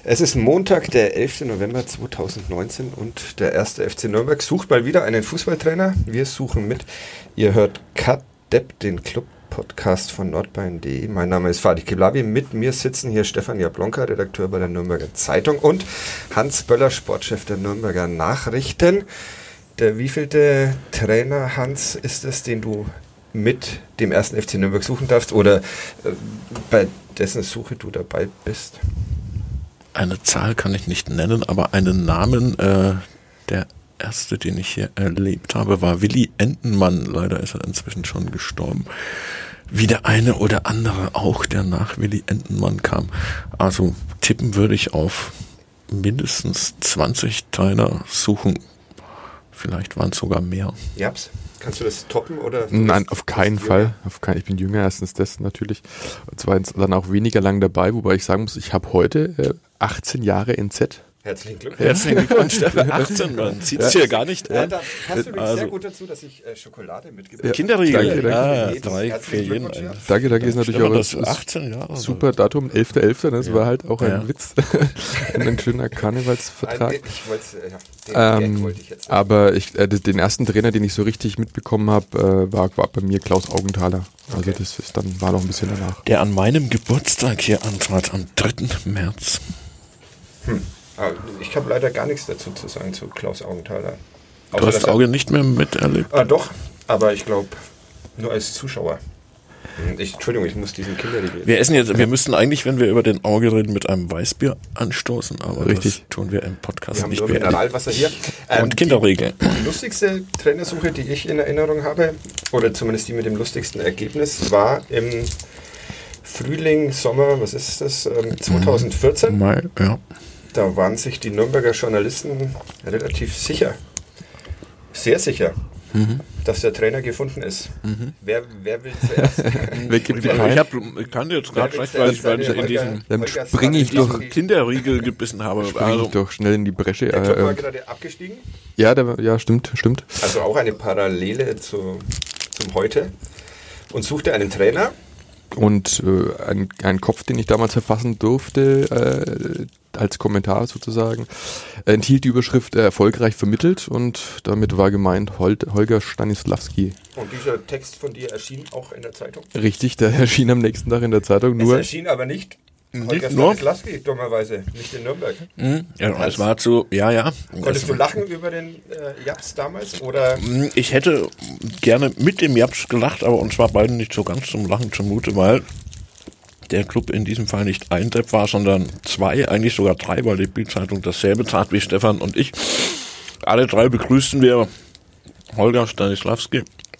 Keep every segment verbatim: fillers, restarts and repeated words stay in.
Es ist Montag, der elfter November zweitausendneunzehn und der erste F C Nürnberg sucht mal wieder einen Fußballtrainer. Wir suchen mit. Ihr hört Kadepp, den Club-Podcast von nordbayern punkt de. Mein Name ist Fatih Kiblavi. Mit mir sitzen hier Stefan Jablonka, Redakteur bei der Nürnberger Zeitung, und Hans Böller, Sportchef der Nürnberger Nachrichten. Der wievielte Trainer, Hans, ist es, den du mit dem ersten F C Nürnberg suchen darfst oder äh, bei dessen Suche du dabei bist? Eine Zahl kann ich nicht nennen, aber einen Namen, äh, der erste, den ich hier erlebt habe, war Willi Entenmann. Leider ist er inzwischen schon gestorben. Wie der eine oder andere auch, der nach Willi Entenmann kam. Also tippen würde ich auf mindestens zwanzig Trainer suchen. Vielleicht waren es sogar mehr. Japs. Kannst du das toppen? Oder Nein, auf keinen Fall. Auf keinen, ich bin jünger, erstens das natürlich. Und zweitens dann auch weniger lang dabei, wobei ich sagen muss, ich habe heute äh, achtzehn Jahre N Z. Herzlichen Glückwunsch. Herzlichen Glückwunsch, Stefan. achtzehn, man sieht es hier gar nicht. Ja, da passt übrigens also, sehr gut dazu, dass ich äh, Schokolade mitgebracht habe. Ja, Kinderriegel. Danke, danke. Ah, Jedes drei für herzlichen jeden. Glückwunsch, ja. Danke, danke, ist natürlich Stefan, auch das ein achtzehn Jahre. super Datum, elfter elfter Das Ja. war halt auch ein Ja. Witz. Und ein schöner Karnevalsvertrag. Nein, ich wollte, ja, den Gag Ähm, wollte ich jetzt. aber ich, äh, den ersten Trainer, den ich so richtig mitbekommen habe, äh, war, war bei mir Klaus Augenthaler. Also Okay. das ist dann war noch ein bisschen danach. Der an meinem Geburtstag hier antrat, am dritten März. Hm. Ah, ich habe leider gar nichts dazu zu sagen zu Klaus Augenthaler. Du Außer, hast dass er- Auge nicht mehr miterlebt. Ah, doch, aber ich glaube nur als Zuschauer. Ich, Entschuldigung, ich muss diesen Kinderriegel. Wir essen jetzt, wir müssten eigentlich, wenn wir über den Auge reden, mit einem Weißbier anstoßen, aber Richtig. das tun wir im Podcast Wir haben nicht nur mehr. Mineralwasser hier. Ähm, Und Kinderriegel. Die lustigste Trainersuche, die ich in Erinnerung habe, oder zumindest die mit dem lustigsten Ergebnis, war im Frühling, Sommer, was ist das, ähm, zweitausendvierzehn. Mai, ja. Da waren sich die Nürnberger Journalisten relativ sicher, sehr sicher, Mhm. dass der Trainer gefunden ist. Wer, wer will zuerst? Wer gibt die Ich, Kein? hab, ich kann jetzt Wer gerade will schlecht, weil ich, weil ich seine in diesen Holger- Dann Holger springe ich Strategie- doch- Kinderriegel gebissen habe. Spring Also, ich doch schnell in die Bresche. Der Club war Äh, äh, gerade abgestiegen, ja, der, ja, stimmt, stimmt. also auch eine Parallele zu, zum Heute, und suchte einen Trainer. Und äh, ein, ein Kopf, den ich damals verfassen durfte, äh, als Kommentar sozusagen, enthielt die Überschrift äh, erfolgreich vermittelt, und damit war gemeint Hol- Holger Stanislawski. Und dieser Text von dir erschien auch in der Zeitung. Richtig, der erschien am nächsten Tag in der Zeitung. Es Nur erschien aber nicht Holger nur? Stanislawski, dummerweise, nicht in Nürnberg. mh, ja, es war zu, ja, ja. Konntest Es- du lachen über den äh, Japs damals? Oder mh, Ich hätte gerne mit dem Japs gelacht, aber uns war beiden nicht so ganz zum Lachen zumute, weil der Club in diesem Fall nicht ein Depp war, sondern zwei, eigentlich sogar drei, weil die Bild-Zeitung dasselbe tat wie Stefan und ich. Alle drei begrüßten wir Holger Stanislawski.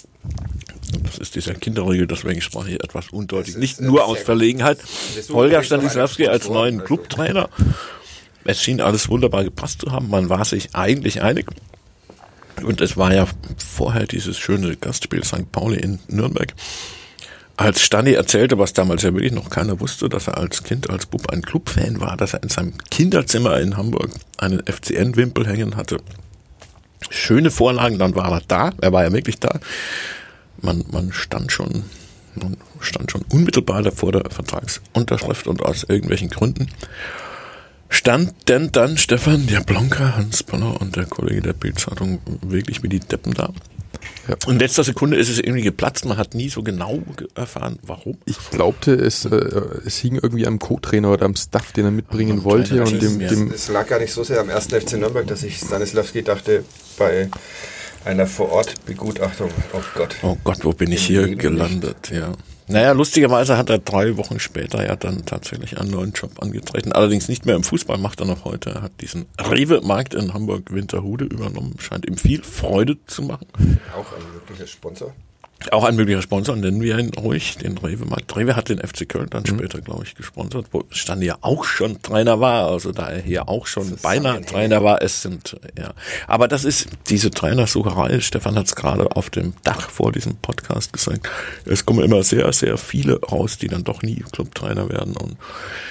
Das ist dieser Kinderriegel, deswegen sprach ich etwas undeutlich. Das ist, Nicht äh, nur sehr aus gut. Verlegenheit. Wir suchen Holger übrigens noch einen Stanislawski als Sponsoren, neuen also. Clubtrainer. Es schien alles wunderbar gepasst zu haben. Man war sich eigentlich einig. Und es war ja vorher dieses schöne Gastspiel Sankt Pauli in Nürnberg. Als Stani erzählte, was damals ja wirklich noch keiner wusste, dass er als Kind, als Bub ein Clubfan war, dass er in seinem Kinderzimmer in Hamburg einen F C N-Wimpel hängen hatte. Schöne Vorlagen, dann war er da, er war ja wirklich da. Man, man stand schon, man stand schon unmittelbar vor der Vertragsunterschrift, und aus irgendwelchen Gründen stand denn dann Stefan Jablonka, Hans Böller und der Kollege der Bild-Zeitung wirklich wie die Deppen da. Ja. Und in letzter Sekunde ist es irgendwie geplatzt. Man hat nie so genau ge- erfahren, warum. ich glaubte, es, äh, es hing irgendwie am Co-Trainer oder am Staff, den er mitbringen Am wollte. Trainer, Und dem, ja. dem es lag gar nicht so sehr am ersten F C Nürnberg, dass ich Stanislawski dachte, bei einer Vorortbegutachtung, oh Gott. Oh Gott, wo bin ich Im hier Leben gelandet? Ja. Naja, lustigerweise hat er drei Wochen später ja dann tatsächlich einen neuen Job angetreten. Allerdings nicht mehr im Fußball, macht er noch heute. Er hat diesen Rewe-Markt in Hamburg-Winterhude übernommen. Scheint ihm viel Freude zu machen. Auch ein möglicher Sponsor. Auch ein möglicher Sponsor, nennen wir ihn ruhig, den Rewe-Markt. Rewe hat den F C Köln dann später, glaube ich, gesponsert, wo Stani ja auch schon Trainer war, also da er hier auch schon beinahe Trainer war. Es sind, ja. Aber das ist diese Trainersucherei. Stefan hat es gerade auf dem Dach vor diesem Podcast gesagt. Es kommen immer sehr, sehr viele raus, die dann doch nie Clubtrainer werden. Und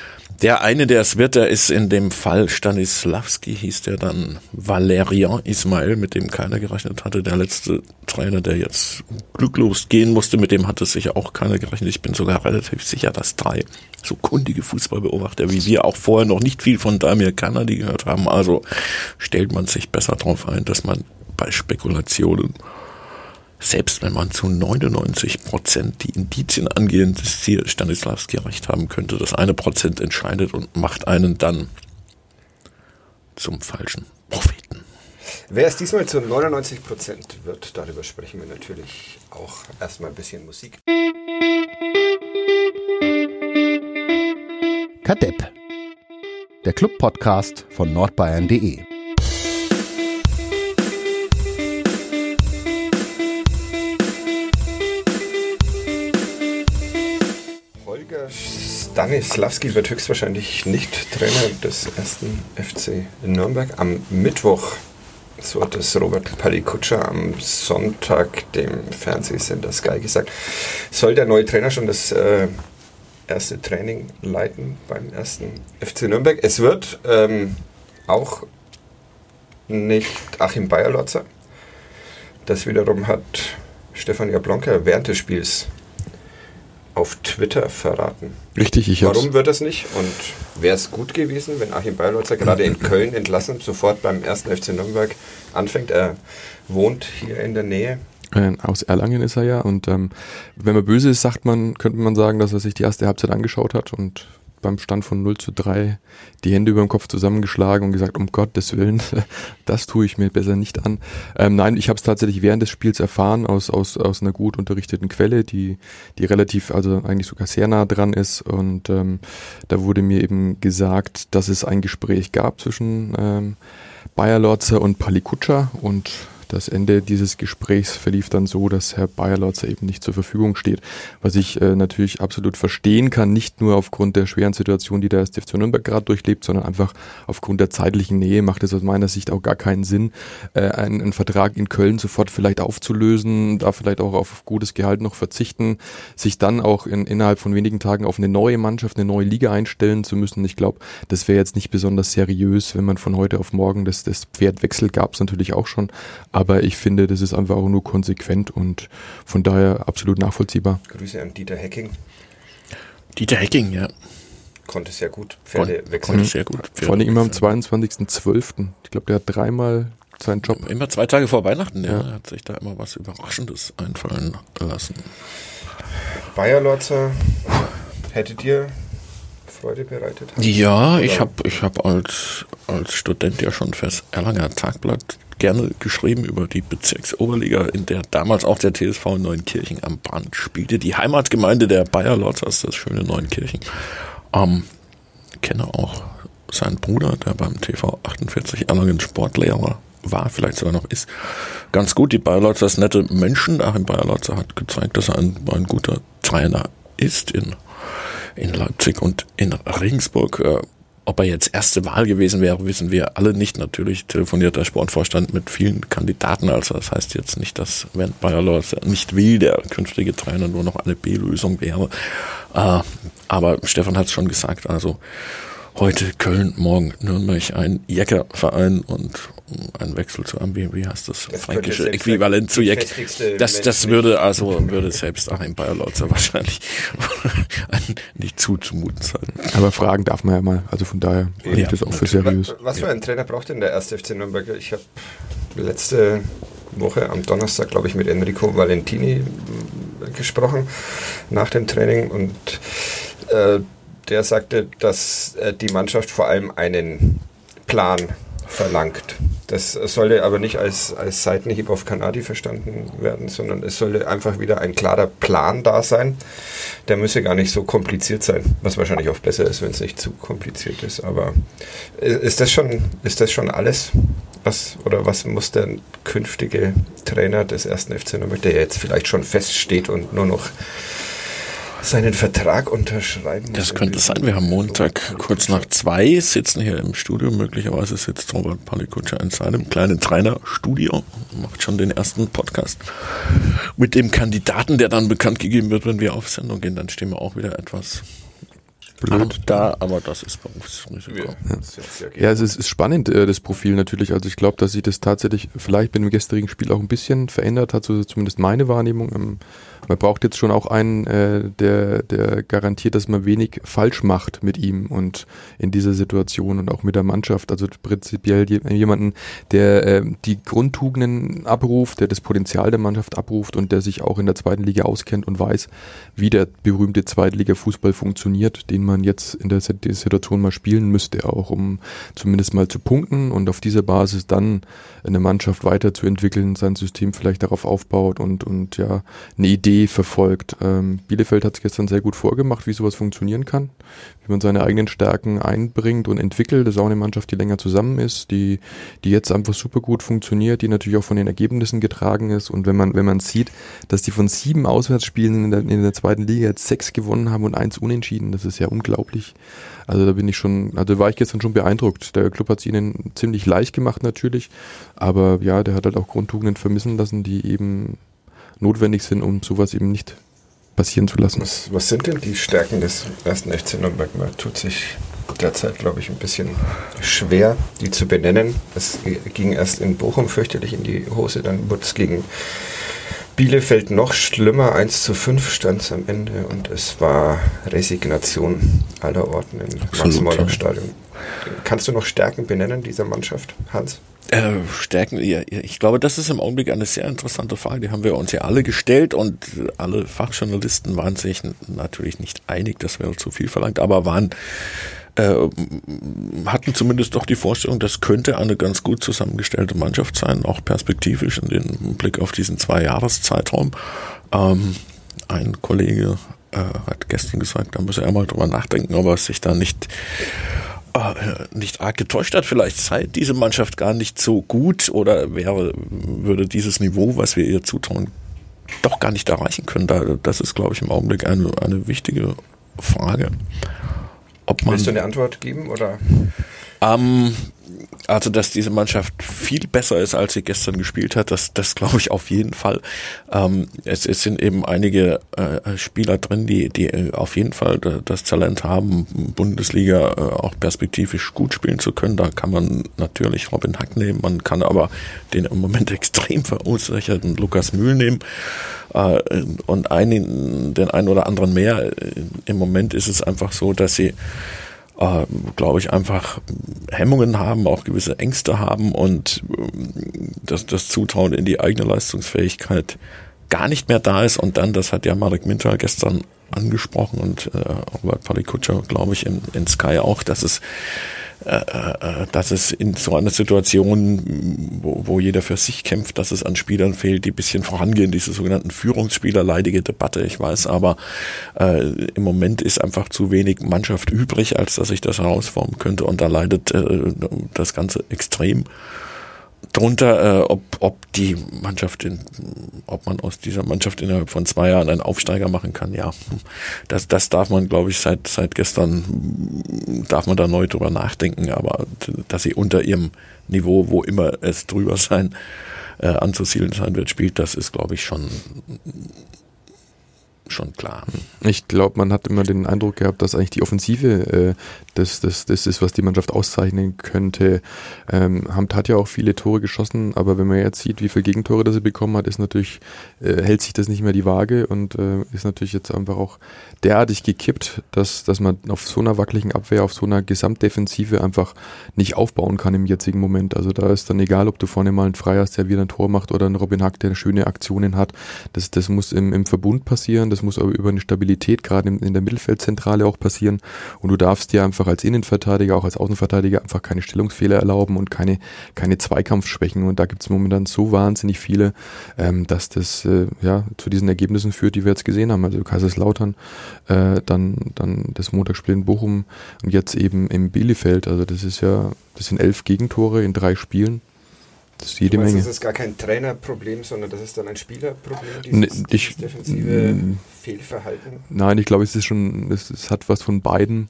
Der eine, der es wird, der ist in dem Fall Stanislavski, hieß der dann Valerian Ismail, mit dem keiner gerechnet hatte. Der letzte Trainer, der jetzt glücklos gehen musste, mit dem hatte sicher auch keiner gerechnet. Ich bin sogar relativ sicher, dass drei so kundige Fußballbeobachter wie wir auch vorher noch nicht viel von Damir Kanadi gehört haben. Also stellt man sich besser darauf ein, dass man bei Spekulationen, selbst wenn man zu neunundneunzig Prozent die Indizien angehen, dass hier Stanislavski recht haben könnte, das eine Prozent entscheidet und macht einen dann zum falschen Propheten. Wer es diesmal zu neunundneunzig Prozent wird, darüber sprechen wir natürlich auch. Erstmal ein bisschen Musik. Kadepp, der Club-Podcast von nordbayern punkt de. Holger Stanislavski wird höchstwahrscheinlich nicht Trainer des ersten F C Nürnberg. Am Mittwoch, so hat es Robert Palikutscher am Sonntag dem Fernsehsender Sky gesagt, soll der neue Trainer schon das äh, erste Training leiten beim ersten F C Nürnberg. Es wird ähm, auch nicht Achim Beierlotzer. Das wiederum hat Stefan Jablonka während des Spiels auf Twitter verraten. Richtig, ich hab's. Warum wird das nicht? Und wäre es gut gewesen, wenn Achim Beierlotzer gerade in Köln entlassen sofort beim ersten F C Nürnberg anfängt? Er wohnt hier in der Nähe. Aus Erlangen ist er ja, und ähm, wenn man böse ist, sagt man, könnte man sagen, dass er sich die erste Halbzeit angeschaut hat und beim Stand von null zu drei die Hände über dem Kopf zusammengeschlagen und gesagt, um Gottes Willen, das tue ich mir besser nicht an. Ähm, nein, ich habe es tatsächlich während des Spiels erfahren, aus aus aus einer gut unterrichteten Quelle, die die relativ, also eigentlich sogar sehr nah dran ist, und ähm, da wurde mir eben gesagt, dass es ein Gespräch gab zwischen ähm, Beierlotzer und Palikutscher, und das Ende dieses Gesprächs verlief dann so, dass Herr Beierlotzer eben nicht zur Verfügung steht, was ich äh, natürlich absolut verstehen kann, nicht nur aufgrund der schweren Situation, die der erste F C Nürnberg gerade durchlebt, sondern einfach aufgrund der zeitlichen Nähe macht es aus meiner Sicht auch gar keinen Sinn, äh, einen, einen Vertrag in Köln sofort vielleicht aufzulösen, da vielleicht auch auf gutes Gehalt noch verzichten, sich dann auch in, innerhalb von wenigen Tagen auf eine neue Mannschaft, eine neue Liga einstellen zu müssen. Ich glaube, das wäre jetzt nicht besonders seriös, wenn man von heute auf morgen das, das Pferd wechselt, gab es natürlich auch schon, aber ich finde, das ist einfach auch nur konsequent und von daher absolut nachvollziehbar. Grüße an Dieter Hecking. Dieter Hecking, ja. Konnte sehr gut Pferde wechseln. Konnte sehr gut Pferde Vor allem immer am zweiundzwanzigsten zwölften Ich glaube, der hat dreimal seinen Job. Immer zwei Tage vor Weihnachten, ja. ja. Hat sich da immer was Überraschendes einfallen lassen. Beierlotzer, hätte dir Freude bereitet? Ja, ich habe ich hab als, als Student ja schon fürs Erlanger Tagblatt gerne geschrieben über die Bezirksoberliga, in der damals auch der T S V Neunkirchen am Brand spielte. Die Heimatgemeinde der Beierlotzers, das schöne Neunkirchen. Ähm, kenne auch seinen Bruder, der beim T V achtundvierzig Erlangen Sportlehrer war, vielleicht sogar noch ist. Ganz gut, die Beierlotzers nette Menschen. Achim Beierlotzer hat gezeigt, dass er ein, ein guter Trainer ist in, in Leipzig und in Regensburg. Äh, Ob er jetzt erste Wahl gewesen wäre, wissen wir alle nicht. Natürlich telefoniert der Sportvorstand mit vielen Kandidaten. Also das heißt jetzt nicht, dass, wenn Beierlotzer nicht will, der künftige Trainer nur noch eine B-Lösung wäre. Äh, aber Stefan hat es schon gesagt, also heute Köln, morgen Nürnberg, ein Jäckerverein und ein Wechsel zu einem, wie, wie heißt das, das fränkische Äquivalent zu Jeck. Das, das würde also, würde selbst Achim Beierlotzer wahrscheinlich nicht zuzumuten sein. Aber fragen darf man ja mal, also von daher finde ja, ich das auch für seriös. Was für einen Trainer braucht denn der erste F C Nürnberg? Ich habe letzte Woche am Donnerstag, glaube ich, mit Enrico Valentini gesprochen nach dem Training, und äh, der sagte, dass äh, die Mannschaft vor allem einen Plan verlangt. Das sollte aber nicht als, als Seitenhieb auf Kanadi verstanden werden, sondern es sollte einfach wieder ein klarer Plan da sein. Der müsse gar nicht so kompliziert sein, was wahrscheinlich auch besser ist, wenn es nicht zu kompliziert ist. Aber ist das schon, ist das schon alles? Was, oder was muss der künftige Trainer des ersten F C Nürnberg, der jetzt vielleicht schon feststeht und nur noch seinen Vertrag unterschreiben muss? Das könnte sein. Wir haben Montag kurz nach zwei, sitzen hier im Studio. Möglicherweise sitzt Robert Palikutscher in seinem kleinen Trainerstudio, macht schon den ersten Podcast mit dem Kandidaten, der dann bekannt gegeben wird, wenn wir auf Sendung gehen. Dann stehen wir auch wieder etwas blöd. Da, aber das ist Berufsrisiko. Ja, Ja, das ist ja ja es ist, ist spannend, äh, das Profil natürlich. Also ich glaube, dass sich das tatsächlich vielleicht mit dem gestrigen Spiel auch ein bisschen verändert hat, so zumindest meine Wahrnehmung. Ähm, man braucht jetzt schon auch einen, äh, der, der garantiert, dass man wenig falsch macht mit ihm und in dieser Situation und auch mit der Mannschaft. Also prinzipiell jemanden, der äh, die Grundtugenden abruft, der das Potenzial der Mannschaft abruft und der sich auch in der zweiten Liga auskennt und weiß, wie der berühmte Zweitliga-Fußball funktioniert, den man jetzt in der Situation mal spielen müsste, auch um zumindest mal zu punkten und auf dieser Basis dann eine Mannschaft weiterzuentwickeln, sein System vielleicht darauf aufbaut und, und ja, eine Idee verfolgt. Ähm, Bielefeld hat es gestern sehr gut vorgemacht, wie sowas funktionieren kann, wie man seine eigenen Stärken einbringt und entwickelt. Das ist auch eine Mannschaft, die länger zusammen ist, die, die jetzt einfach super gut funktioniert, die natürlich auch von den Ergebnissen getragen ist. Und wenn man, wenn man sieht, dass die von sieben Auswärtsspielen in der, in der zweiten Liga jetzt sechs gewonnen haben und eins unentschieden, das ist ja unglaublich. Also da bin ich schon, also war ich gestern schon beeindruckt. Der Club hat es ihnen ziemlich leicht gemacht natürlich, aber ja, der hat halt auch Grundtugenden vermissen lassen, die eben notwendig sind, um sowas eben nicht passieren zu lassen. Was, was sind denn die Stärken des ersten F C Nürnberg? Man tut sich derzeit, glaube ich, ein bisschen schwer, die zu benennen. Es ging erst in Bochum fürchterlich in die Hose, dann wurde es gegen Bielefeld noch schlimmer, eins zu fünf stand es am Ende und es war Resignation aller Orten im Max-Morlock-Stadion. Kannst du noch Stärken benennen dieser Mannschaft, Hans? Äh, Stärken, ja, ich glaube, das ist im Augenblick eine sehr interessante Frage, die haben wir uns ja alle gestellt und alle Fachjournalisten waren sich natürlich nicht einig, das wäre zu viel verlangt, aber waren äh, hatten zumindest doch die Vorstellung, das könnte eine ganz gut zusammengestellte Mannschaft sein, auch perspektivisch in den Blick auf diesen Zwei-Jahres-Zeitraum. Ähm, ein Kollege äh, hat gestern gesagt, da müsse er mal drüber nachdenken, ob er sich da nicht nicht arg getäuscht hat, vielleicht sei diese Mannschaft gar nicht so gut oder wäre, würde dieses Niveau, was wir ihr zutrauen, doch gar nicht erreichen können. Das ist, glaube ich, im Augenblick eine, eine wichtige Frage. Ob man, Willst du eine Antwort geben? Oder? Ähm, also, dass diese Mannschaft viel besser ist, als sie gestern gespielt hat, das, das glaube ich auf jeden Fall. Ähm, es, es sind eben einige äh, Spieler drin, die, die auf jeden Fall das Talent haben, Bundesliga äh, auch perspektivisch gut spielen zu können. Da kann man natürlich Robin Hack nehmen, man kann aber den im Moment extrem verunsicherten Lukas Mühl nehmen äh, und einen, den einen oder anderen mehr. Im Moment ist es einfach so, dass sie Äh, glaube ich, einfach Hemmungen haben, auch gewisse Ängste haben und äh, dass das Zutrauen in die eigene Leistungsfähigkeit gar nicht mehr da ist. Und dann, das hat ja Marek Mintal gestern angesprochen und äh, Robert Palikutscher, glaube ich, in, in Sky auch, dass es äh, dass es in so einer Situation, wo, wo jeder für sich kämpft, dass es an Spielern fehlt, die ein bisschen vorangehen, diese sogenannten Führungsspieler, leidige Debatte, ich weiß, aber äh, im Moment ist einfach zu wenig Mannschaft übrig, als dass sich das herausformen könnte und da leidet äh, das Ganze extrem drunter, äh, ob, ob die Mannschaft, in, ob man aus dieser Mannschaft innerhalb von zwei Jahren einen Aufsteiger machen kann, ja, das, das darf man, glaube ich, seit, seit gestern, darf man da neu drüber nachdenken, aber dass sie unter ihrem Niveau, wo immer es drüber sein, äh, anzusiedeln sein wird, spielt, das ist, glaube ich, schon schon klar. Ich glaube, man hat immer den Eindruck gehabt, dass eigentlich die Offensive äh, das, das, das ist, was die Mannschaft auszeichnen könnte. Ähm, Hamt hat ja auch viele Tore geschossen, aber wenn man jetzt sieht, wie viele Gegentore das er bekommen hat, ist natürlich, äh, hält sich das nicht mehr die Waage und äh, ist natürlich jetzt einfach auch derartig gekippt, dass, dass man auf so einer wackeligen Abwehr, auf so einer Gesamtdefensive einfach nicht aufbauen kann im jetzigen Moment. Also da ist dann egal, ob du vorne mal einen Frei hast, der wieder ein Tor macht oder einen Robin Hack, der schöne Aktionen hat. Das, das muss im, im Verbund passieren, das muss aber über eine Stabilität gerade in, in der Mittelfeldzentrale auch passieren und du darfst dir einfach als Innenverteidiger, auch als Außenverteidiger einfach keine Stellungsfehler erlauben und keine, keine Zweikampfschwächen und da gibt es momentan so wahnsinnig viele, ähm, dass das äh, ja zu diesen Ergebnissen führt, die wir jetzt gesehen haben. Also Kaiserslautern, äh, dann, dann das Montagsspiel in Bochum und jetzt eben im Bielefeld. Also das ist ja, das sind elf Gegentore in drei Spielen. Das ist jede du meinst, Menge. das ist gar kein Trainerproblem, sondern das ist dann ein Spielerproblem, dieses, Ne, dieses ich- defensive Fehlverhalten? Nein, ich glaube, es ist schon, es, es hat was von beiden.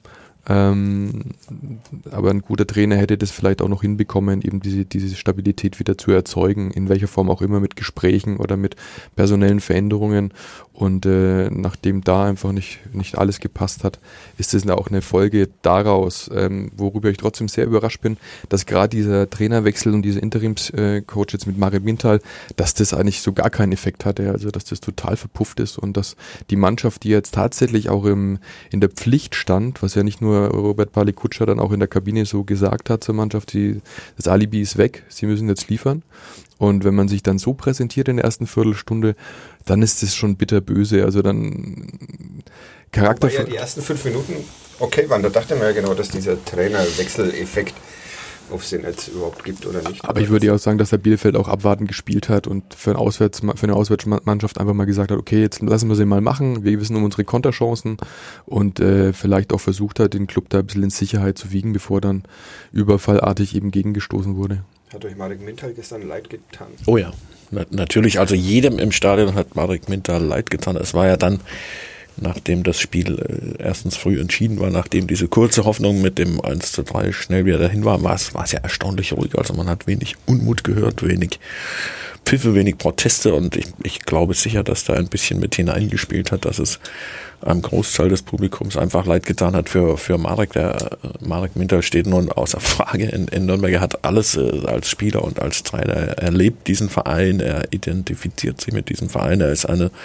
Ähm, aber ein guter Trainer hätte das vielleicht auch noch hinbekommen, eben diese, diese Stabilität wieder zu erzeugen, in welcher Form auch immer, mit Gesprächen oder mit personellen Veränderungen. Und äh, nachdem da einfach nicht, nicht alles gepasst hat, ist das auch eine Folge daraus, ähm, worüber ich trotzdem sehr überrascht bin, dass gerade dieser Trainerwechsel und dieser Interimscoach jetzt mit Marek Minthal, dass das eigentlich so gar keinen Effekt hatte, also dass das total verpufft ist und dass die Mannschaft, die jetzt tatsächlich auch im, in der Pflicht stand, was ja nicht nur Robert Palikutscher dann auch in der Kabine so gesagt hat zur Mannschaft, die, das Alibi ist weg, sie müssen jetzt liefern. Und wenn man sich dann so präsentiert in der ersten Viertelstunde, dann ist das schon bitterböse. Also dann Charakter. Wobei ja die ersten fünf Minuten okay waren, da dachte man ja genau, dass dieser Trainerwechseleffekt, ob es den jetzt überhaupt gibt oder nicht. Aber ich würde ja auch sagen, dass der Bielefeld auch abwartend gespielt hat und für, ein Auswärts, für eine Auswärtsmannschaft einfach mal gesagt hat, okay, jetzt lassen wir sie mal machen, wir wissen um unsere Konterchancen und äh, vielleicht auch versucht hat, den Club da ein bisschen in Sicherheit zu wiegen, bevor dann überfallartig eben gegengestoßen wurde. Hat euch Marek Minthal gestern leid getan? Oh ja, Na, natürlich, also jedem im Stadion hat Marek Minthal leid getan. Es war ja dann, nachdem das Spiel äh, erstens früh entschieden war, nachdem diese kurze Hoffnung mit dem eins zu drei schnell wieder dahin war, war es, war es ja erstaunlich ruhig. Also man hat wenig Unmut gehört, wenig Pfiffe, wenig Proteste und ich, ich glaube sicher, dass da ein bisschen mit hineingespielt hat, dass es einem Großteil des Publikums einfach leid getan hat für, für Marek. Der Marek Minthal steht nun außer Frage in, in Nürnberg. Er hat alles äh, als Spieler und als Trainer. Er lebt diesen Verein, er identifiziert sich mit diesem Verein. Er ist eine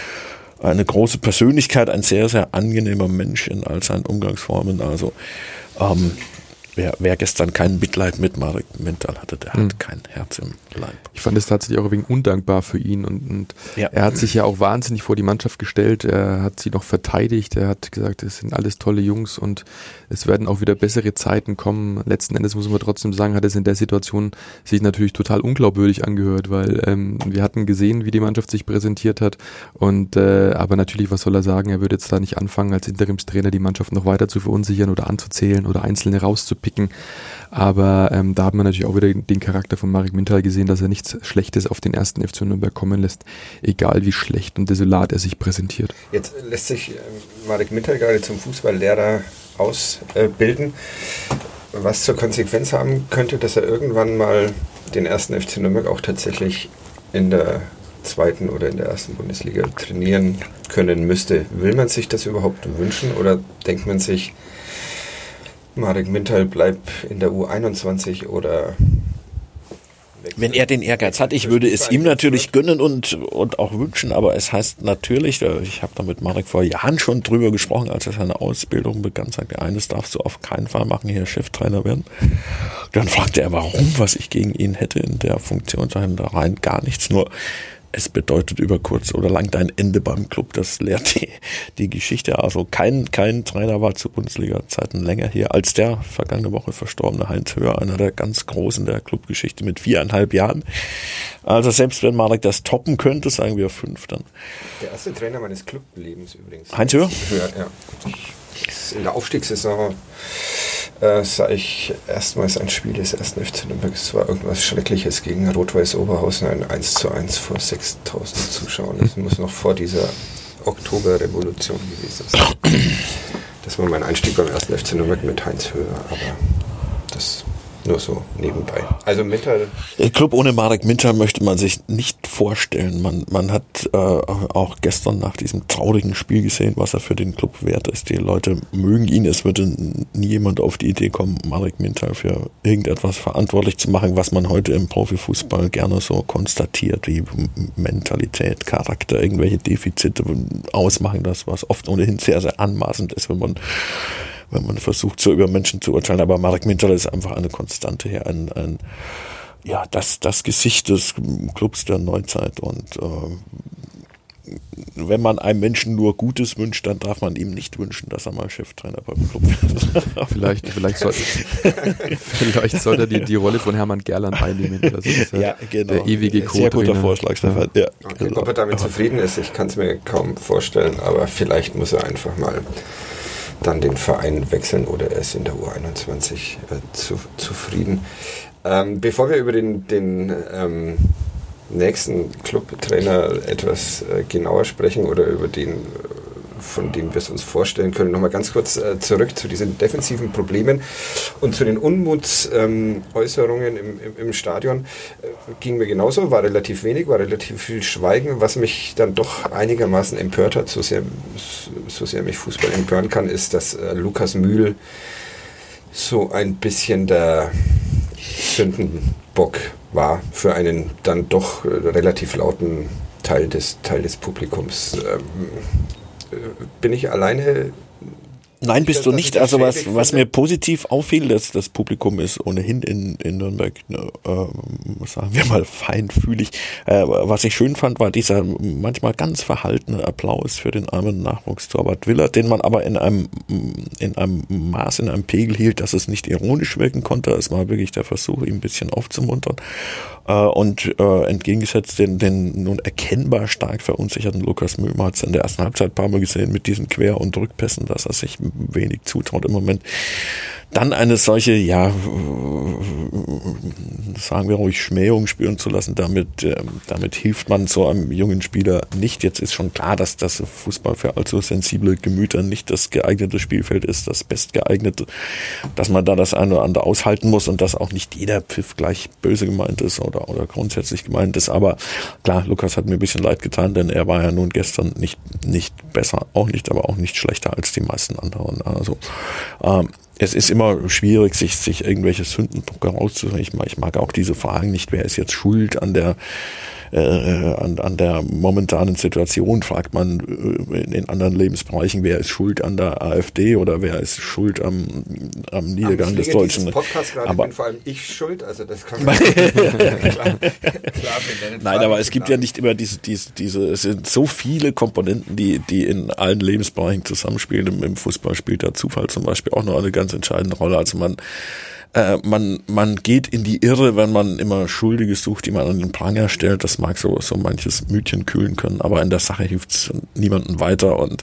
eine große Persönlichkeit, ein sehr, sehr angenehmer Mensch in all seinen Umgangsformen. Also ähm, wer, wer gestern kein Mitleid mit Marek Minthal hatte, der hat mhm. kein Herz im Leib. Ich fand es tatsächlich auch ein wenig undankbar für ihn und, und ja. er hat sich ja auch wahnsinnig vor die Mannschaft gestellt, er hat sie noch verteidigt, er hat gesagt, es sind alles tolle Jungs und es werden auch wieder bessere Zeiten kommen. Letzten Endes muss man trotzdem sagen, hat es in der Situation sich natürlich total unglaubwürdig angehört, weil ähm, wir hatten gesehen, wie die Mannschaft sich präsentiert hat und äh, aber natürlich, was soll er sagen, er würde jetzt da nicht anfangen, als Interimstrainer die Mannschaft noch weiter zu verunsichern oder anzuzählen oder Einzelne rauszupicken, aber ähm, da hat man natürlich auch wieder den Charakter von Marek Minthal gesehen, dass er nichts Schlechtes auf den ersten F C Nürnberg kommen lässt, egal wie schlecht und desolat er sich präsentiert. Jetzt lässt sich äh, Marek Minthal gerade zum Fußballlehrer ausbilden, äh, was zur Konsequenz haben könnte, dass er irgendwann mal den ersten F C Nürnberg auch tatsächlich in der zweiten oder in der ersten Bundesliga trainieren können müsste. Will man sich das überhaupt wünschen oder denkt man sich, Marek Minthal bleibt in der U einundzwanzig oder... Wenn er den Ehrgeiz hat, ich würde es ihm natürlich gönnen und, und auch wünschen, aber es heißt natürlich, ich habe da mit Marek vor Jahren schon drüber gesprochen, als er seine Ausbildung begann, sagte er, eines darfst du auf keinen Fall machen, hier Cheftrainer werden. Dann fragte er, warum, was ich gegen ihn hätte in der Funktion, sagen da rein gar nichts, nur es bedeutet über kurz oder lang dein Ende beim Club. Das lehrt die, die Geschichte. Also kein, kein Trainer war zu Bundesliga-Zeiten länger hier als der vergangene Woche verstorbene Heinz Höher, einer der ganz Großen der Clubgeschichte mit viereinhalb Jahren. Also selbst wenn Marek das toppen könnte, sagen wir fünf dann. Der erste Trainer meines Clublebens übrigens. Heinz Höher? Höher, ja. In der Aufstiegssaison äh, sah ich erstmals ein Spiel des ersten F C Nürnberg. Es war irgendwas Schreckliches gegen Rot-Weiß Oberhausen, ein eins zu eins vor sechstausend Zuschauern. Das muss noch vor dieser Oktoberrevolution gewesen sein. Das war mein Einstieg beim ersten F C Nürnberg mit Heinz Höher, aber das nur so nebenbei. Also Minthal. Der Club ohne Marek Minthal möchte man sich nicht vorstellen. Man, man hat äh, auch gestern nach diesem traurigen Spiel gesehen, was er für den Club wert ist. Die Leute mögen ihn. Es würde nie jemand auf die Idee kommen, Marek Minthal für irgendetwas verantwortlich zu machen, was man heute im Profifußball gerne so konstatiert, wie Mentalität, Charakter, irgendwelche Defizite ausmachen. Das, was oft ohnehin sehr, sehr anmaßend ist, wenn man wenn man versucht, so über Menschen zu urteilen. Aber Marek Minthal ist einfach eine Konstante hier, ein, ein ja, das, das Gesicht des Clubs der Neuzeit. Und äh, wenn man einem Menschen nur Gutes wünscht, dann darf man ihm nicht wünschen, dass er mal Cheftrainer beim Club wird. vielleicht, vielleicht, soll, vielleicht sollte er die, die Rolle von Hermann Gerland einnehmen. Das ist ja, ja genau. Der ewige Co-Trainer. Sehr guter Vorschlag, Stefan. Ja. Okay, ob er damit zufrieden ist, ich kann es mir kaum vorstellen, aber vielleicht muss er einfach mal dann den Verein wechseln oder er ist in der U einundzwanzig äh, zu, zufrieden. Ähm, bevor wir über den, den ähm, nächsten Clubtrainer etwas äh, genauer sprechen oder über den, von dem wir es uns vorstellen können. Nochmal ganz kurz äh, zurück zu diesen defensiven Problemen und zu den Unmutsäußerungen ähm, im, im, im Stadion. Äh, ging mir genauso, war relativ wenig, war relativ viel Schweigen. Was mich dann doch einigermaßen empört hat, so sehr, so sehr mich Fußball empören kann, ist, dass äh, Lukas Mühl so ein bisschen der Sündenbock war für einen dann doch äh, relativ lauten Teil des, Teil des Publikums. Ähm, äh, bin ich alleine? Nein, bist du nicht. Also was, was mir positiv auffiel, dass das Publikum ist ohnehin in, in Nürnberg, ne, äh, sagen wir mal, feinfühlig. Äh, was ich schön fand, war dieser manchmal ganz verhaltene Applaus für den armen Nachwuchstorwart Willer, den man aber in einem, in einem Maß, in einem Pegel hielt, dass es nicht ironisch wirken konnte. Es war wirklich der Versuch, ihn ein bisschen aufzumuntern. Uh, und uh, entgegengesetzt den, den nun erkennbar stark verunsicherten Lukas Mühl, man hat es in der ersten Halbzeit ein paar Mal gesehen mit diesen Quer- und Rückpässen, dass er sich wenig zutraut im Moment. Dann eine solche, ja, sagen wir ruhig, Schmähung spüren zu lassen, damit, äh, damit hilft man so einem jungen Spieler nicht. Jetzt ist schon klar, dass das Fußball für allzu sensible Gemüter nicht das geeignete Spielfeld ist, das bestgeeignete, dass man da das eine oder andere aushalten muss und dass auch nicht jeder Pfiff gleich böse gemeint ist oder, oder grundsätzlich gemeint ist. Aber klar, Lukas hat mir ein bisschen leid getan, denn er war ja nun gestern nicht, nicht besser, auch nicht, aber auch nicht schlechter als die meisten anderen. Also, ähm, es ist immer schwierig, sich, sich irgendwelche Sündendrucke rauszusuchen. Ich mag, ich mag auch diese Fragen nicht, wer ist jetzt schuld an der, äh, an, an der momentanen Situation, fragt man äh, in den anderen Lebensbereichen, wer ist schuld an der AfD oder wer ist schuld am, am Niedergang am des Deutschen. Podcast gerade aber bin vor allem ich schuld, also das kann man klar, klar benennen. Nein, aber es gibt ja nicht immer diese, diese, diese, es sind so viele Komponenten, die, die in allen Lebensbereichen zusammenspielen. Im, im Fußball spielt der Zufall zum Beispiel auch noch eine ganz entscheidende Rolle. Also man Äh, man, man geht in die Irre, wenn man immer Schuldige sucht, die man an den Pranger stellt. Das mag so, so manches Mütchen kühlen können, aber in der Sache hilft es niemandem weiter und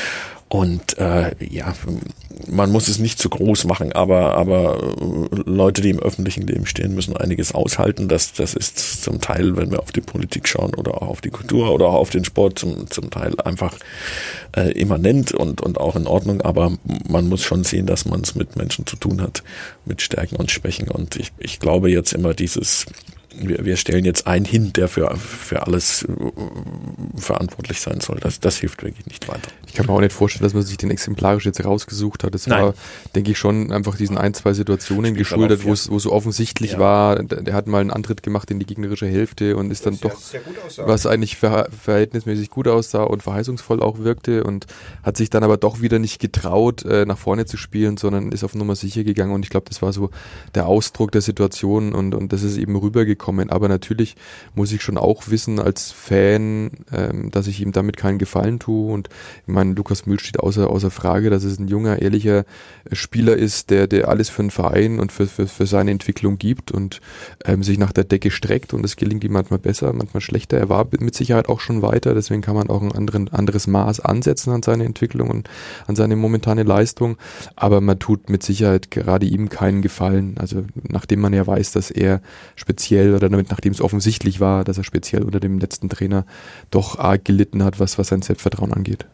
Und äh, ja, man muss es nicht zu groß machen, aber aber Leute, die im öffentlichen Leben stehen, müssen einiges aushalten. Das das ist zum Teil, wenn wir auf die Politik schauen oder auch auf die Kultur oder auch auf den Sport, zum zum Teil einfach äh, immanent und und auch in Ordnung. Aber man muss schon sehen, dass man es mit Menschen zu tun hat, mit Stärken und Schwächen. Und ich ich glaube jetzt immer dieses Wir, wir stellen jetzt einen hin, der für, für alles verantwortlich sein soll. Das, das hilft wirklich nicht weiter. Ich kann mir auch nicht vorstellen, dass man sich den exemplarisch jetzt rausgesucht hat. Das Nein. war, denke ich, schon einfach diesen ein, zwei Situationen geschuldet, wo es wo so offensichtlich ja. war. Der, der hat mal einen Antritt gemacht in die gegnerische Hälfte und ist dann doch, was eigentlich ver, verhältnismäßig gut aussah und verheißungsvoll auch wirkte und hat sich dann aber doch wieder nicht getraut, äh, nach vorne zu spielen, sondern ist auf Nummer sicher gegangen. Und ich glaube, das war so der Ausdruck der Situation und, und das ist eben rübergekommen. Aber natürlich muss ich schon auch wissen als Fan, ähm, dass ich ihm damit keinen Gefallen tue. Und ich meine, Lukas Mühl steht außer, außer Frage, dass es ein junger, ehrlicher Spieler ist, der, der alles für den Verein und für, für, für seine Entwicklung gibt und ähm, sich nach der Decke streckt. Und das gelingt ihm manchmal besser, manchmal schlechter. Er war mit Sicherheit auch schon weiter. Deswegen kann man auch ein anderen, anderes Maß ansetzen an seine Entwicklung und an seine momentane Leistung. Aber man tut mit Sicherheit gerade ihm keinen Gefallen. Also nachdem man ja weiß, dass er speziell oder damit, nachdem es offensichtlich war, dass er speziell unter dem letzten Trainer doch arg gelitten hat, was, was sein Selbstvertrauen angeht.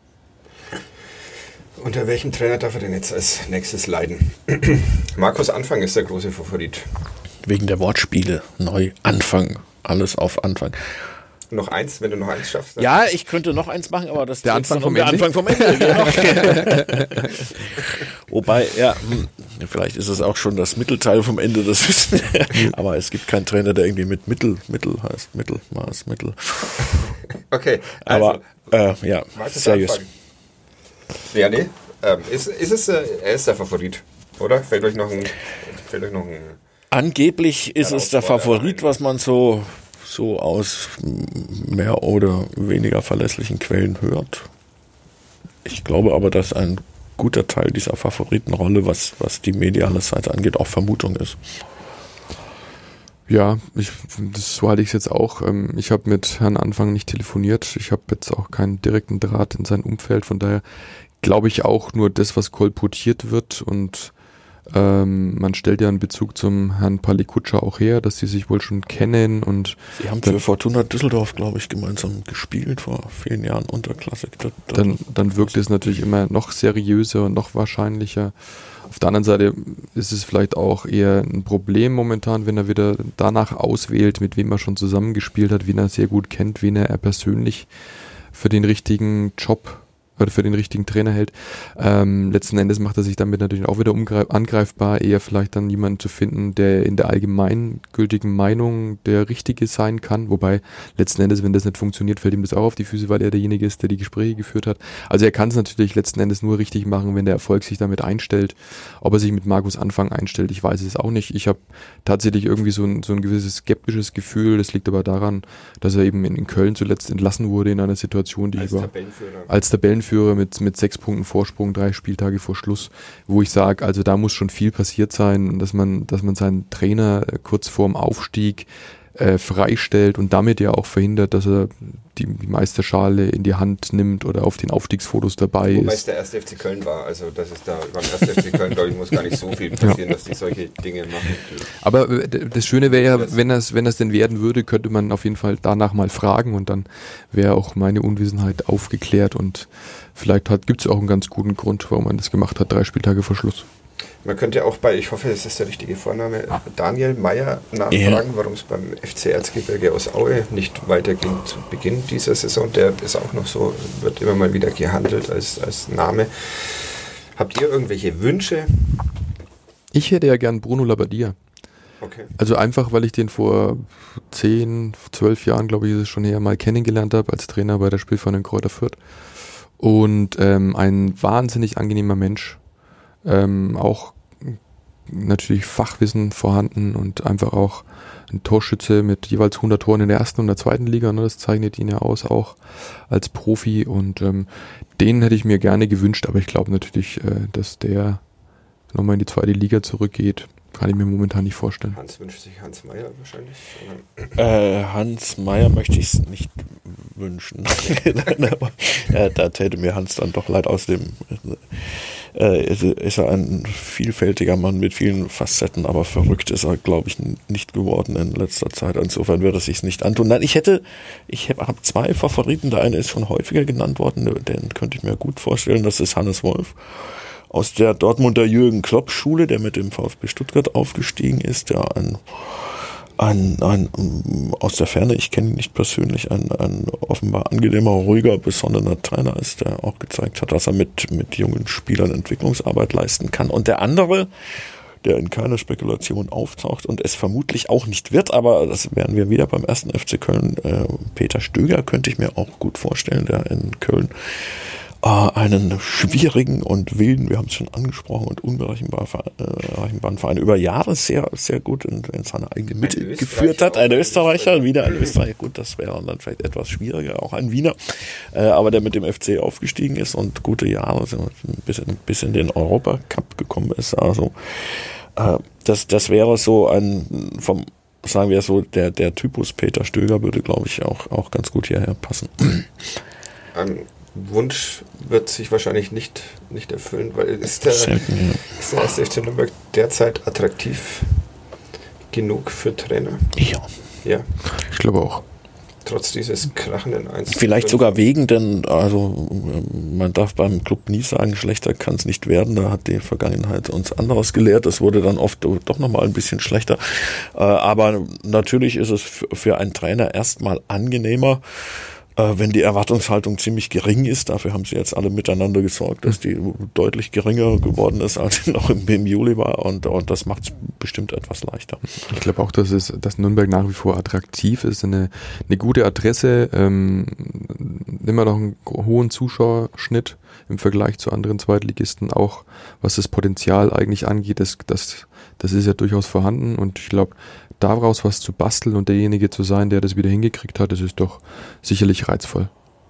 Unter welchem Trainer darf er denn jetzt als nächstes leiden? Markus Anfang ist der große Favorit. Wegen der Wortspiele. Neu, Anfang, alles auf Anfang. Noch eins, wenn du noch eins schaffst? Ja, ich könnte noch eins machen, aber das der Anfang vom der Ende. Anfang vom Ende. Genau. Wobei, ja, hm, vielleicht ist es auch schon das Mittelteil vom Ende, das wissen wir. Aber es gibt keinen Trainer, der irgendwie mit Mittel, Mittel heißt, Mittelmaß, Mittel. Okay. Also, aber, äh, ja, seriös. Ja, nee. Ähm, ist, ist es, äh, er ist der Favorit, oder? Fällt euch noch ein, fällt euch noch ein Angeblich ist es der Favorit, was man so so aus mehr oder weniger verlässlichen Quellen hört. Ich glaube aber, dass ein guter Teil dieser Favoritenrolle, was, was die mediale Seite angeht, auch Vermutung ist. Ja, ich, das, so halte ich es jetzt auch. Ich habe mit Herrn Anfang nicht telefoniert. Ich habe jetzt auch keinen direkten Draht in sein Umfeld. Von daher glaube ich auch nur das, was kolportiert wird und Ähm, man stellt ja einen Bezug zum Herrn Palikutscher auch her, dass sie sich wohl schon kennen und Sie haben für Fortuna Düsseldorf, glaube ich, gemeinsam gespielt vor vielen Jahren Unterklassik. Da, da dann, dann wirkt es natürlich immer noch seriöser und noch wahrscheinlicher. Auf der anderen Seite ist es vielleicht auch eher ein Problem momentan, wenn er wieder danach auswählt, mit wem er schon zusammengespielt hat, wen er sehr gut kennt, wen er persönlich für den richtigen Job oder für den richtigen Trainer hält. Ähm, letzten Endes macht er sich damit natürlich auch wieder umgreif- angreifbar, eher vielleicht dann jemanden zu finden, der in der allgemeingültigen Meinung der Richtige sein kann, wobei letzten Endes, wenn das nicht funktioniert, fällt ihm das auch auf die Füße, weil er derjenige ist, der die Gespräche geführt hat. Also er kann es natürlich letzten Endes nur richtig machen, wenn der Erfolg sich damit einstellt. Ob er sich mit Markus Anfang einstellt, ich weiß es auch nicht. Ich habe tatsächlich irgendwie so ein, so ein gewisses skeptisches Gefühl, das liegt aber daran, dass er eben in, in Köln zuletzt entlassen wurde in einer Situation, die als über Tabellenführer. als Tabellenführer mit, mit sechs Punkten Vorsprung, drei Spieltage vor Schluss, wo ich sage, also da muss schon viel passiert sein, dass man, dass man seinen Trainer kurz vorm Aufstieg äh, freistellt und damit ja auch verhindert, dass er die, die Meisterschale in die Hand nimmt oder auf den Aufstiegsfotos dabei Wobei es ist. der erste F C Köln war, also das ist da beim ersten F C Köln, glaube ich, muss gar nicht so viel passieren, ja. dass die solche Dinge machen. Aber äh, das Schöne wäre ja, wenn das, wenn das denn werden würde, könnte man auf jeden Fall danach mal fragen und dann wäre auch meine Unwissenheit aufgeklärt und vielleicht gibt es auch einen ganz guten Grund, warum man das gemacht hat, drei Spieltage vor Schluss. Man könnte auch bei, ich hoffe, das ist der richtige Vorname, Daniel Meyer nachfragen, ja. warum es beim F C Erzgebirge aus Aue nicht weiterging zu Beginn dieser Saison. Der ist auch noch so, wird immer mal wieder gehandelt als, als Name. Habt ihr irgendwelche Wünsche? Ich hätte ja gern Bruno Labbadia. Okay. Also einfach, weil ich den vor zehn, zwölf Jahren, glaube ich, ist es schon her, mal kennengelernt habe als Trainer bei der Spielvereinigung Kräuter Fürth. Und ähm, ein wahnsinnig angenehmer Mensch. Ähm, auch natürlich Fachwissen vorhanden und einfach auch ein Torschütze mit jeweils hundert Toren in der ersten und der zweiten Liga, ne, das zeichnet ihn ja aus, auch als Profi und ähm, den hätte ich mir gerne gewünscht, aber ich glaube natürlich, äh, dass der nochmal in die zweite Liga zurückgeht, kann ich mir momentan nicht vorstellen. Hans wünscht sich Hans Meyer wahrscheinlich? Äh, Hans Meyer möchte ich es nicht wünschen. äh, da täte mir Hans dann doch leid, aus dem äh, ist, ist er ein vielfältiger Mann mit vielen Facetten, aber verrückt ist er, glaube ich, nicht geworden in letzter Zeit. Insofern würde es sich nicht antun. Nein, ich hätte, ich habe zwei Favoriten. Der eine ist schon häufiger genannt worden, den könnte ich mir gut vorstellen. Das ist Hannes Wolf aus der Dortmunder Jürgen Klopp Schule, der mit dem VfB Stuttgart aufgestiegen ist, der ein Ein, ein, aus der Ferne, ich kenne ihn nicht persönlich, ein, ein offenbar angenehmer, ruhiger, besonnener Trainer ist, der auch gezeigt hat, dass er mit, mit jungen Spielern Entwicklungsarbeit leisten kann. Und der andere, der in keiner Spekulation auftaucht und es vermutlich auch nicht wird, aber das werden wir wieder beim ersten F C Köln, äh, Peter Stöger könnte ich mir auch gut vorstellen, der in Köln äh, einen schwierigen und wilden, wir haben es schon angesprochen, und unberechenbaren Verein über Jahre sehr, sehr gut in, in seine eigene Mitte geführt hat. Ein Österreicher, wieder ein Österreicher, gut, das wäre dann vielleicht etwas schwieriger, auch ein Wiener, äh, aber der mit dem F C aufgestiegen ist und gute Jahre bis in, bis in den Europacup gekommen ist. Also äh, das, das wäre so ein, vom, sagen wir so, der, der Typus Peter Stöger würde, glaube ich, auch, auch ganz gut hierher passen. Ein Wunsch wird sich wahrscheinlich nicht, nicht erfüllen, weil ist der, Selten, ja. ist der erste F C Nürnberg derzeit attraktiv genug für Trainer? Ja. Ja. Ich glaube auch. Trotz dieses krachenden eins. Vielleicht sogar wegen, denn also man darf beim Club nie sagen, schlechter kann es nicht werden. Da hat die Vergangenheit uns anderes gelehrt. Es wurde dann oft doch nochmal ein bisschen schlechter. Aber natürlich ist es für einen Trainer erstmal angenehmer, wenn die Erwartungshaltung ziemlich gering ist. Dafür haben sie jetzt alle miteinander gesorgt, dass die deutlich geringer geworden ist, als sie noch im, im Juli war. Und, und das macht es bestimmt etwas leichter. Ich glaube auch, dass es, dass Nürnberg nach wie vor attraktiv ist, eine, eine gute Adresse, ähm, immer noch einen hohen Zuschauerschnitt im Vergleich zu anderen Zweitligisten, auch was das Potenzial eigentlich angeht, das, das, das ist ja durchaus vorhanden und ich glaube, daraus was zu basteln und derjenige zu sein, der das wieder hingekriegt hat, das ist doch sicherlich reizvoll.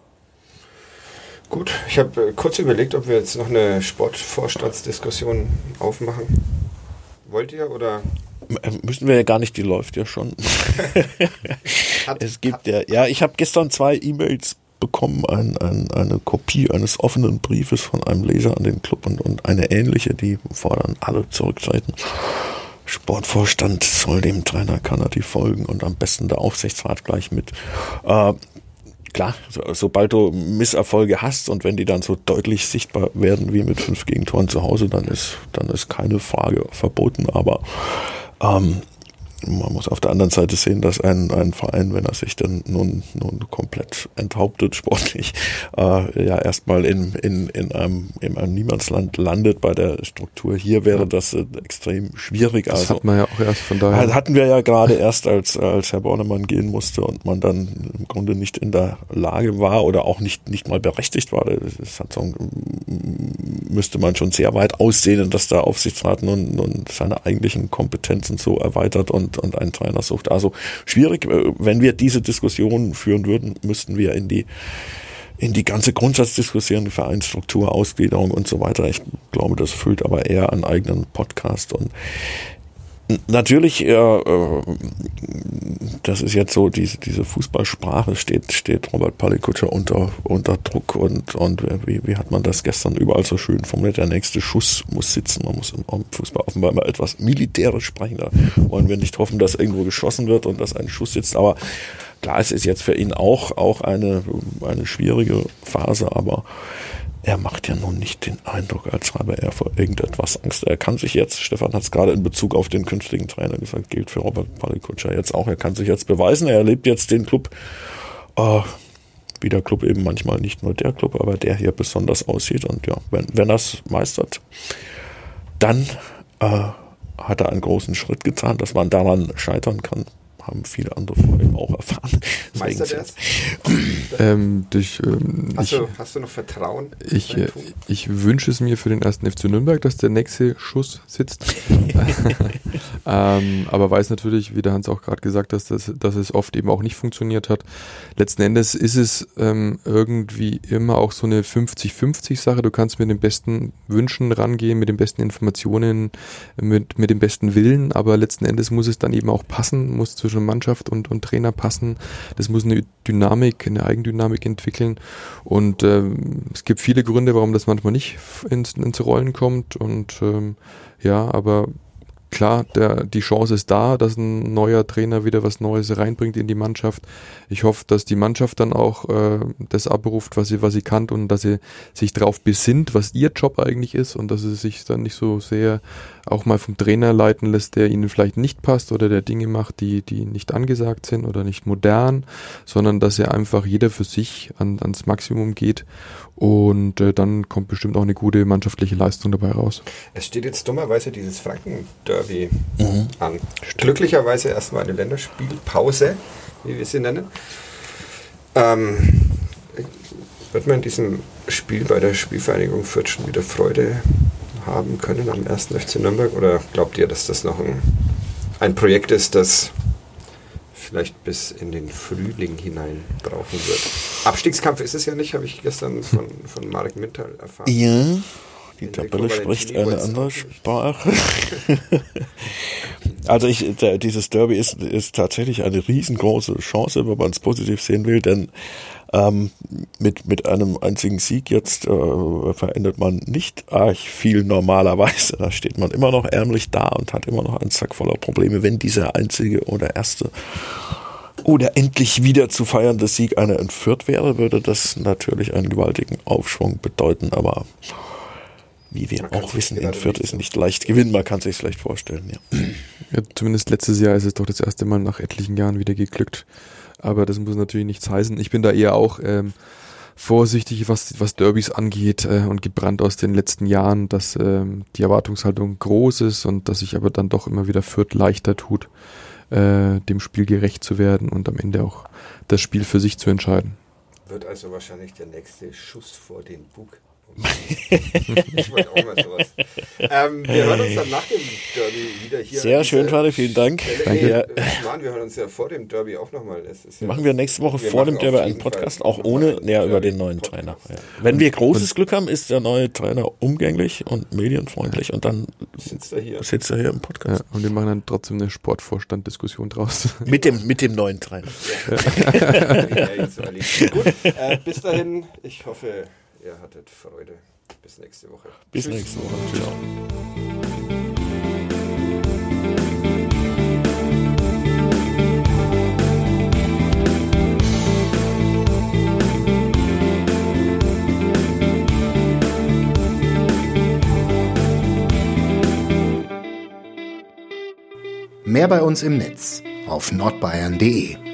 Gut, ich habe äh, kurz überlegt, ob wir jetzt noch eine Sportvorstandsdiskussion aufmachen. Wollt ihr oder? Müssen wir ja gar nicht, die läuft ja schon. hat, es gibt ja, ja, ich habe gestern zwei E-Mails bekommen, ein, ein, eine Kopie eines offenen Briefes von einem Leser an den Club und, und eine ähnliche, die fordern alle zurücktreten. Sportvorstand soll dem Trainer Canati folgen und am besten der Aufsichtsrat gleich mit. Äh, klar, so, sobald du Misserfolge hast und wenn die dann so deutlich sichtbar werden wie mit fünf Gegentoren zu Hause, dann ist, dann ist keine Frage verboten, aber ähm, man muss auf der anderen Seite sehen, dass ein, ein Verein, wenn er sich dann nun, nun komplett enthauptet, sportlich, äh, ja erstmal in, in, in, einem, in einem Niemandsland landet bei der Struktur. Hier wäre das äh, extrem schwierig. Das also, hat man ja auch erst von daher. Hatten wir ja gerade erst, als, als Herr Bornemann gehen musste und man dann im Grunde nicht in der Lage war oder auch nicht, nicht mal berechtigt war. Das hat so, müsste man schon sehr weit aussehen, dass der Aufsichtsrat nun, nun seine eigentlichen Kompetenzen so erweitert und und einen Trainer sucht. Also schwierig, wenn wir diese Diskussion führen würden, müssten wir in die in die ganze Grundsatzdiskussion, die Vereinsstruktur, Ausgliederung und so weiter. Ich glaube, das füllt aber eher einen eigenen Podcast. Und natürlich, äh, das ist jetzt so, diese, diese Fußballsprache steht, steht Robert Palikutscher unter, unter Druck und, und wie, wie hat man das gestern überall so schön formuliert? Der nächste Schuss muss sitzen. Man muss im Fußball offenbar immer etwas militärisch sprechen. Da wollen wir nicht hoffen, dass irgendwo geschossen wird und dass ein Schuss sitzt. Aber klar, es ist jetzt für ihn auch, auch eine, eine schwierige Phase, aber er macht ja nun nicht den Eindruck, als habe er vor irgendetwas Angst. Er kann sich jetzt, Stefan hat es gerade in Bezug auf den künftigen Trainer gesagt, gilt für Robert Palikutscher jetzt auch, er kann sich jetzt beweisen, er erlebt jetzt den Club, äh, wie der Club eben manchmal nicht nur der Club, aber der hier besonders aussieht und ja, wenn, wenn er es meistert, dann äh, hat er einen großen Schritt getan, dass man daran scheitern kann. Haben viele andere vorher auch erfahren. Meistert er es? Ähm, durch, ähm, hast, ich, du, hast du noch Vertrauen? Ich, äh, ich wünsche es mir für den ersten F C Nürnberg, dass der nächste Schuss sitzt. ähm, aber weiß natürlich, wie der Hans auch gerade gesagt hat, dass, dass es oft eben auch nicht funktioniert hat. Letzten Endes ist es ähm, irgendwie immer auch so eine fünfzig fünfzig Sache. Du kannst mit den besten Wünschen rangehen, mit den besten Informationen, mit, mit dem besten Willen, aber letzten Endes muss es dann eben auch passen, muss zwischen Mannschaft und, und Trainer passen. Das muss eine Dynamik, eine Eigendynamik entwickeln und ähm, es gibt viele Gründe, warum das manchmal nicht ins, ins Rollen kommt und ähm, ja, aber klar, der, die Chance ist da, dass ein neuer Trainer wieder was Neues reinbringt in die Mannschaft. Ich hoffe, dass die Mannschaft dann auch äh, das abruft, was sie, was sie kann und dass sie sich darauf besinnt, was ihr Job eigentlich ist und dass sie sich dann nicht so sehr auch mal vom Trainer leiten lässt, der ihnen vielleicht nicht passt oder der Dinge macht, die, die nicht angesagt sind oder nicht modern, sondern dass er einfach jeder für sich an, ans Maximum geht und äh, dann kommt bestimmt auch eine gute mannschaftliche Leistung dabei raus. Es steht jetzt dummerweise dieses Franken-Derby mhm. an. Glücklicherweise erstmal eine Länderspielpause, wie wir sie nennen. Ähm, wird man in diesem Spiel bei der Spielvereinigung Fürth schon wieder Freude haben können am ersten F C Nürnberg? Oder glaubt ihr, dass das noch ein, ein Projekt ist, das vielleicht bis in den Frühling hinein brauchen wird? Abstiegskampf ist es ja nicht, habe ich gestern von, von Marek Mintal erfahren. Ja, die Tabelle spricht eine andere Sprache. Also ich, der, dieses Derby ist, ist tatsächlich eine riesengroße Chance, wenn man es positiv sehen will, denn ähm, mit, mit einem einzigen Sieg jetzt äh, verändert man nicht arg viel normalerweise. Da steht man immer noch ärmlich da und hat immer noch einen Sack voller Probleme. Wenn dieser einzige oder erste oder endlich wieder zu feiernde Sieg einer in Fürth wäre, würde das natürlich einen gewaltigen Aufschwung bedeuten, aber wie wir auch wissen, in Fürth ist nicht leicht gewinnen, man kann es sich leicht vorstellen. Ja. Ja, zumindest letztes Jahr ist es doch das erste Mal nach etlichen Jahren wieder geglückt. Aber das muss natürlich nichts heißen. Ich bin da eher auch ähm, vorsichtig, was, was Derbys angeht äh, und gebrannt aus den letzten Jahren, dass ähm, die Erwartungshaltung groß ist und dass sich aber dann doch immer wieder Fürth leichter tut, äh, dem Spiel gerecht zu werden und am Ende auch das Spiel für sich zu entscheiden. Wird also wahrscheinlich der nächste Schuss vor den Bug. Ich wollte auch mal sowas. Ähm, wir hören uns dann nach dem Derby wieder hier. Sehr schön, Vater, vielen Dank. Danke. Ja. Mann, wir hören uns ja vor dem Derby auch nochmal. Ja, machen wir nächste Woche vor dem Derby einen Podcast, auch ohne, ja, über den neuen Podcast. Trainer. Ja. Wenn wir großes Glück haben, ist der neue Trainer umgänglich und medienfreundlich und dann sitzt er hier, sitzt er hier im Podcast. Ja, und wir machen dann trotzdem eine Sportvorstand-Diskussion draus. Mit dem, mit dem neuen Trainer. Ja. Gut, äh, bis dahin, ich hoffe, ihr hattet Freude. Bis nächste Woche. Bis Tschüss. nächste Woche. Ciao. Mehr bei uns im Netz auf nordbayern punkt de.